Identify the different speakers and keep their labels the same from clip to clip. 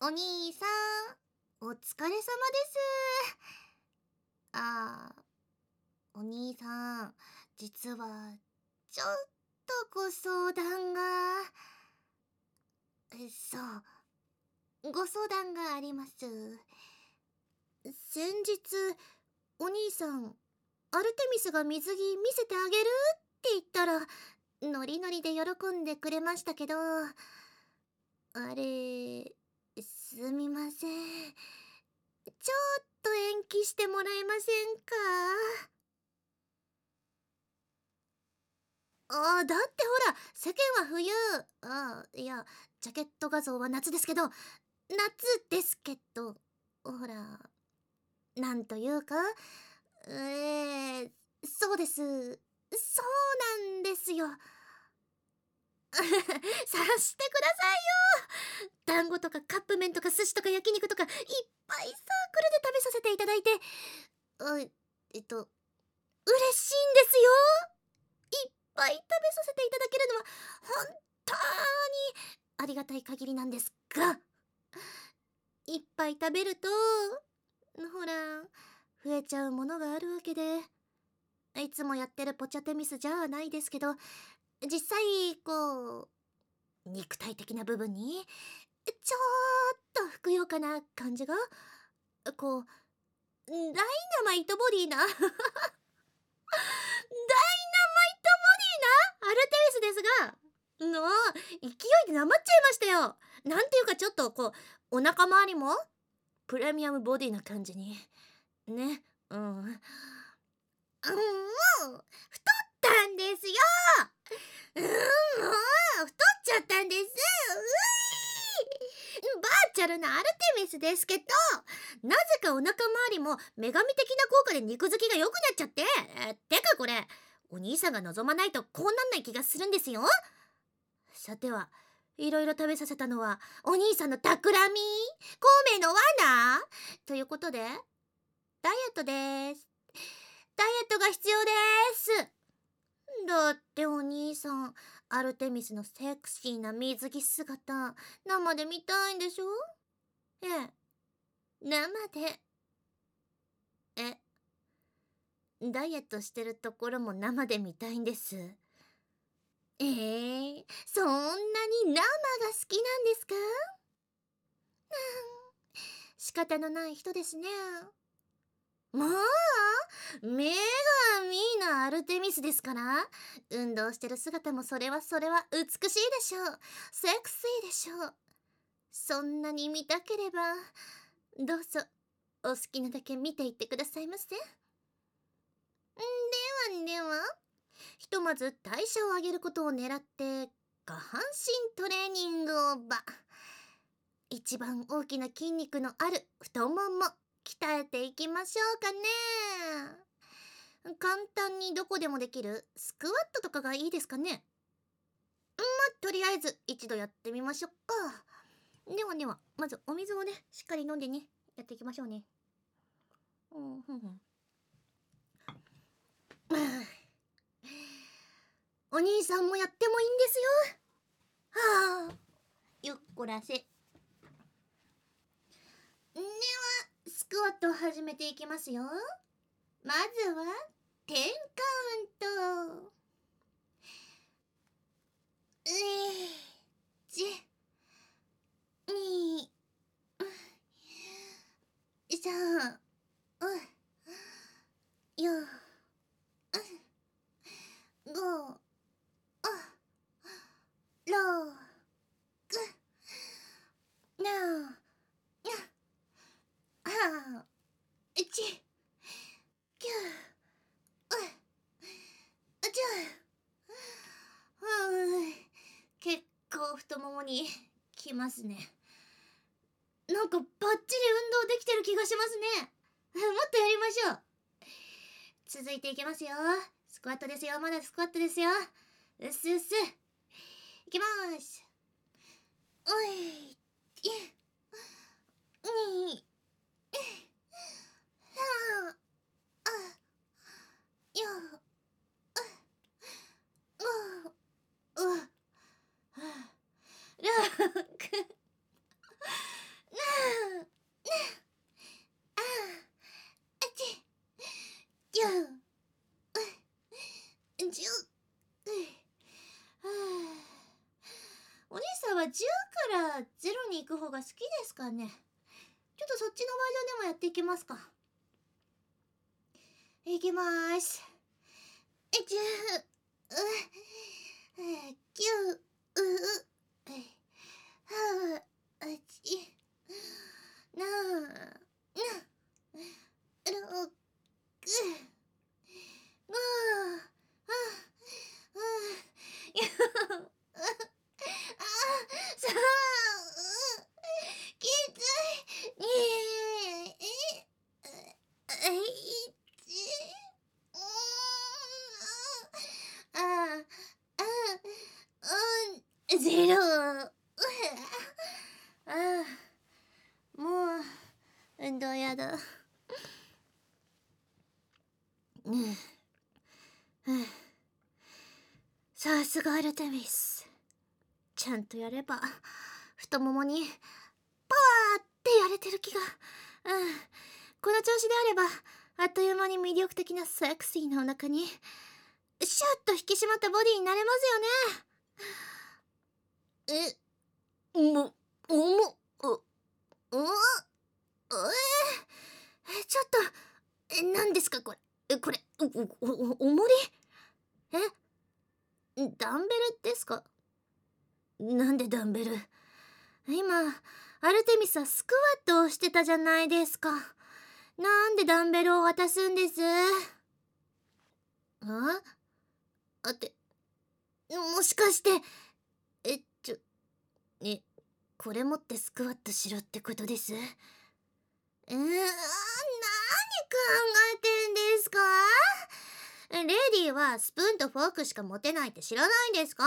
Speaker 1: お兄さん、お疲れ様です。お兄さん、実は、ちょっとご相談が、そう、ご相談があります。先日、お兄さん、アルテミスが水着見せてあげるって言ったら、ノリノリで喜んでくれましたけど、あれ、すみません。ちょっと延期してもらえませんか？だってほら、世間は冬。いや、ジャケット画像は夏ですけど、夏ですけど、ほら、なんというか、そうです。そうなんですよ。さしてくださいよ。団子とかカップ麺とか寿司とか焼肉とかいっぱいサークルで食べさせていただいて、嬉しいんですよ。いっぱい食べさせていただけるのは本当にありがたい限りなんですが、いっぱい食べると、ほら、増えちゃうものがあるわけで、いつもやってるポチャテミスじゃないですけど、実際、肉体的な部分に、ちょっとふくよかな感じが、ダイナマイトボディな、ダイナマイトボディなアルテミスですが、勢いでなまっちゃいましたよ。なんていうかちょっとお腹周りもプレミアムボディな感じに。ね。うん。太ったんですよ。もう、太っちゃったんです。バーチャルなアルテミスですけど、なぜかお腹周りも女神的な効果で肉付きが良くなっちゃって、てかこれ、お兄さんが望まないとこうなんない気がするんですよ。さては、いろいろ食べさせたのはお兄さんの企み、孔明の罠ということで、ダイエットです。ダイエットが必要です。だってお兄さん、アルテミスのセクシーな水着姿、生で見たいんでしょ？ええ、生で。え、ダイエットしてるところも生で見たいんです。そんなに生が好きなんですか？仕方のない人ですね。もう、女神のアルテミスですから、運動してる姿もそれは美しいでしょう。セクシーでしょう。そんなに見たければ、どうぞ、お好きなだけ見ていってくださいませ。では、ひとまず代謝を上げることを狙って、下半身トレーニングを一番大きな筋肉のある太もも、鍛えていきましょうかね。簡単にどこでもできるスクワットとかがいいですかね。とりあえず一度やってみましょうか。では、まずお水をね、しっかり飲んでね、やっていきましょうね。お兄さんもやってもいいんですよ。ゆっこらせ。では、スクワットを始めていきますよ。まずは、10カウント。1、2、3、4、5、6、7、8、9、10。結構太ももにきますね。なんかバッチリ運動できてる気がしますね。もっとやりましょう。続いていきますよ。スクワットですよ。まだスクワットですよ。うっすうっす。いきます。おい、に、さ、よ、ご、ろく、な、 から0に行く方が好きですかね。ちょっとそっちのバージョンでもやっていきますか。いきまーす。10、9、8、7、6、5、さあ、きつい、ゼロ。もう運動やだ。さすがアルテミス。ちゃんとやれば太ももにパワーってやれてる気が。この調子であればあっという間に魅力的なセクシーなお腹にシュッと引き締まったボディになれますよね。ちょっと何ですかこれ。これ重り？ダンベルですか？なんでダンベル？今アルテミスはスクワットをしてたじゃないですか。なんでダンベルを渡すんです？って、もしかしてこれ持ってスクワットしろってことです？何考えてんですか？レディーはスプーンとフォークしか持てないって知らないんですか？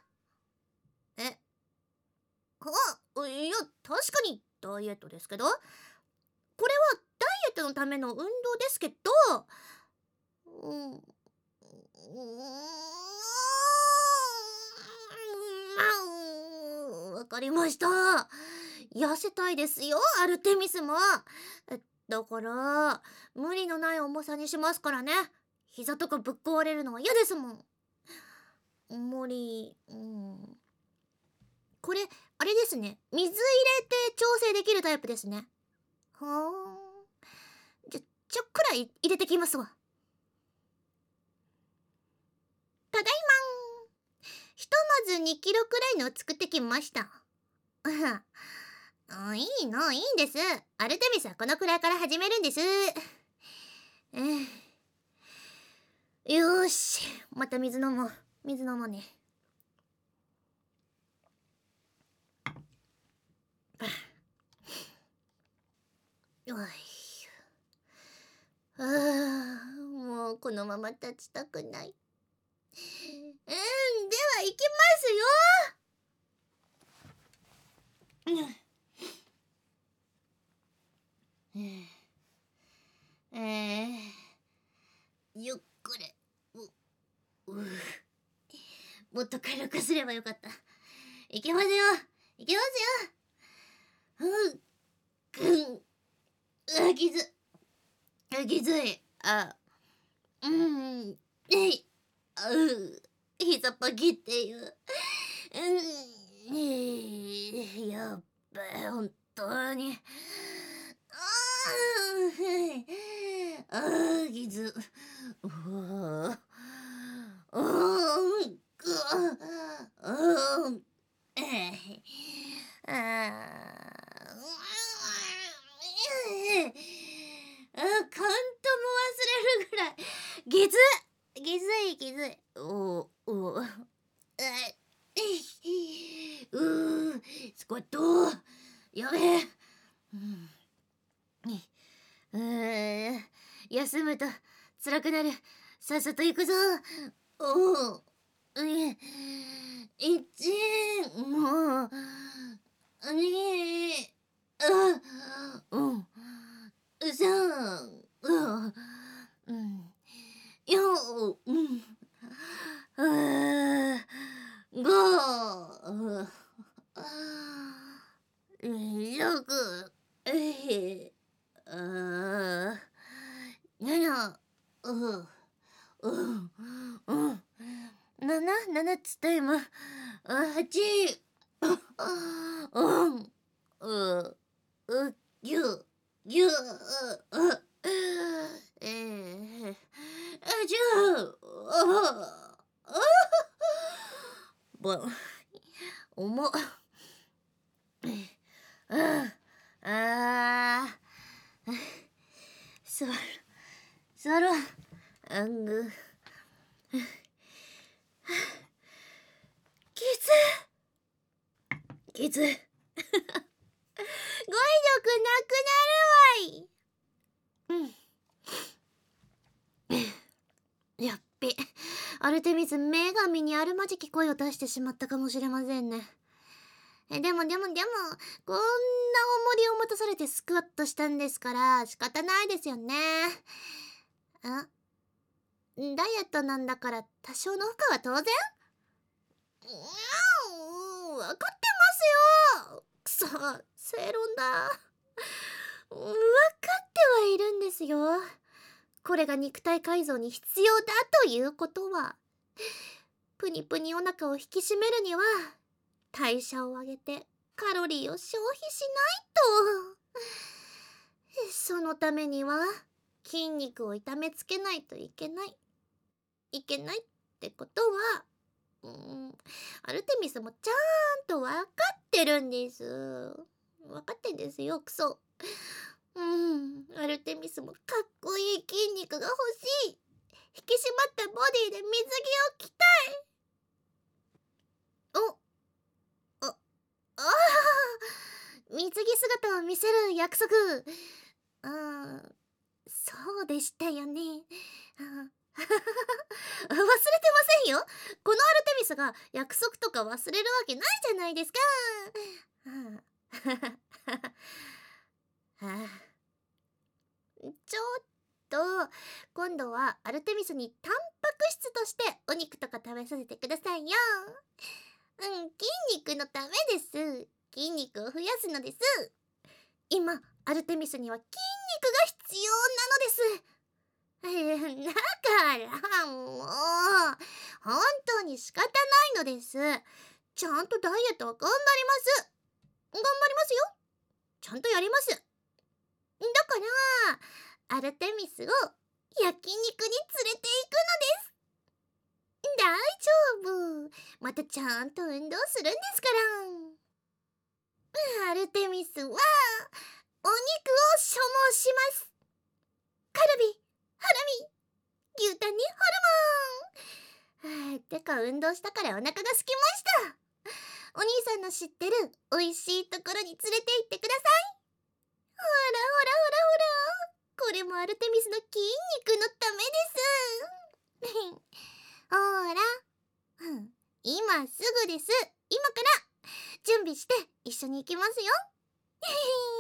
Speaker 1: いや、確かにダイエットですけど、これはダイエットのための運動ですけど、わかりました。痩せたいですよ、アルテミスも。だから無理のない重さにしますからね。膝とかぶっ壊れるのは嫌ですもん。無理。これあれですね、水入れて調整できるタイプですね。はあ。ちょっくらい入れてきますわ。ただいま。ひとまず2キロくらいのを作ってきました。いいの、いいんです。アルテミスはこのくらいから始めるんです。よーし、また水飲もう。水飲もうね。よし。もうこのまま立ちたくない。では行きますよ。ゆっくり。もっと軽くすればよかった。いきますよ。いきますよ。きつい。きつい。膝パキっていう。やっべえ、本当に。きつ。カウントも忘れるぐらいきついきつい。スコットやべえ。休むと辛くなる。さっさと行くぞ。もう3、4、5、6、7、7つった今。8、 うん、ぎゅ、ぎゅ、えー、じゅう、ぼ、重っ、あー、座る、座ろう、あんぐ、きつ、きつ、語彙力なくなるわい。やっべ、アルテミス女神にあるまじき声を出してしまったかもしれませんね。でも、こんな重りを持たされてスクワットしたんですから仕方ないですよね。ダイエットなんだから多少の負荷は当然。わかってますよ。くそ、正論だ。わかってはいるんですよ。これが肉体改造に必要だということは、プニプニお腹を引き締めるには代謝を上げてカロリーを消費しないと。そのためには筋肉を痛めつけないといけない。いけないってことは、アルテミスもちゃんと分かってるんです。分かってんですよ、クソ。アルテミスもかっこいい筋肉が欲しい。引き締まったボディで水着を着たい。ああ、水着姿を見せる約束。そうでしたよね。忘れてませんよ。このアルテミスが約束とか忘れるわけないじゃないですか。ちょっと今度はアルテミスにタンパク質としてお肉とか食べさせてくださいよ。筋肉のためです。筋肉を増やすのです。今アルテミスには筋肉が必要なのです。だからもう本当に仕方ないのです。ちゃんとダイエットは頑張りますよ。ちゃんとやります。だからアルテミスを焼肉に連れて行くのです。大丈夫。またちゃんと運動するんですから。アルテミスはお肉を所望します。カルビ、ハラミ、牛タンにホルモン。てか運動したからお腹が空きました。お兄さんの知ってる美味しいところに連れて行ってください。ほら。これもアルテミスの筋肉のためです。ほら、今すぐです。今から準備して一緒に行きますよ。